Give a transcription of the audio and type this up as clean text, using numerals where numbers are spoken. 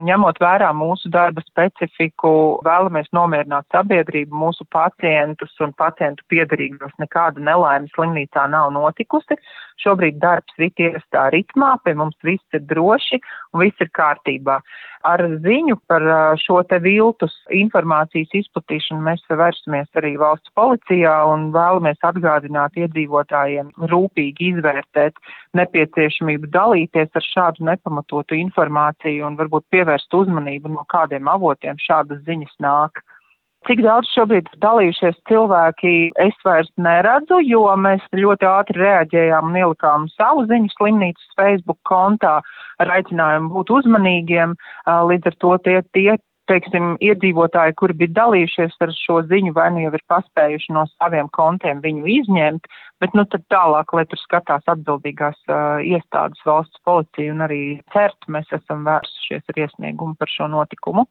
Ņemot vērā mūsu darba specifiku, vēlamies nomierināt sabiedrību, mūsu pacientus un pacientu piederīgos. Nekāda nelaime slimnīcā nav notikusi. Šobrīd darbs rit ierastā ritmā, pie mums viss ir droši un viss ir kārtībā. Ar ziņu par šo te viltus informācijas izplatīšanu mēs vērsamies arī valsts policijā un vēlamies atgādināt iedzīvotājiem rūpīgi izvērtēt nepieciešamību dalīties ar šādu nepamatotu informāciju un varbūt pievērst uzmanību, no kādiem avotiem šādas ziņas nāk. Cik daudz šobrīd dalījušies cilvēki, es vairs neredzu, jo mēs ļoti ātri reaģējām un ielikām savu ziņu slimnīcas Facebook kontā ar aicinājumu būt uzmanīgiem. Līdz ar to tie iedzīvotāji, kuri bija dalījušies ar šo ziņu, vai nu jau ir paspējuši no saviem kontiem viņu izņemt, bet tad tālāk, lai tur skatās atbildīgās iestādes, valsts policija un arī CERT, mēs esam vērsušies ar iesniegumu par šo notikumu.